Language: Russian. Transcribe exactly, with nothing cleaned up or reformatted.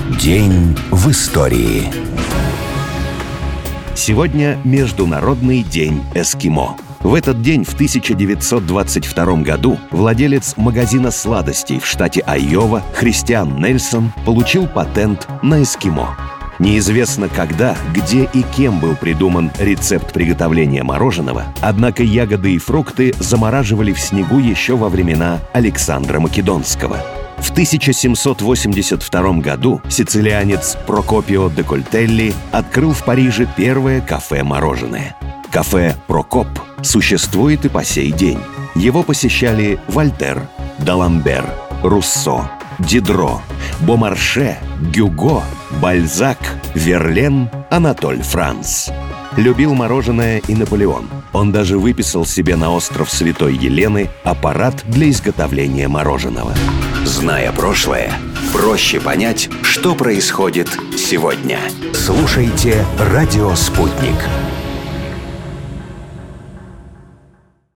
День в истории. Сегодня Международный день эскимо. В этот день в тысяча девятьсот двадцать втором году владелец магазина сладостей в штате Айова Христиан Нельсон получил патент на эскимо. Неизвестно когда, где и кем был придуман рецепт приготовления мороженого, однако ягоды и фрукты замораживали в снегу еще во времена Александра Македонского. В тысяча семьсот восемьдесят втором году сицилианец Прокопио де Кольтелли открыл в Париже первое кафе-мороженое. Кафе «Прокоп» существует и по сей день. Его посещали Вольтер, Даламбер, Руссо, Дидро, Бомарше, Гюго, Бальзак, Верлен, Анатоль Франц. Любил мороженое и Наполеон. Он даже выписал себе на остров Святой Елены аппарат для изготовления мороженого. Зная прошлое, проще понять, что происходит сегодня. Слушайте «Радио Спутник».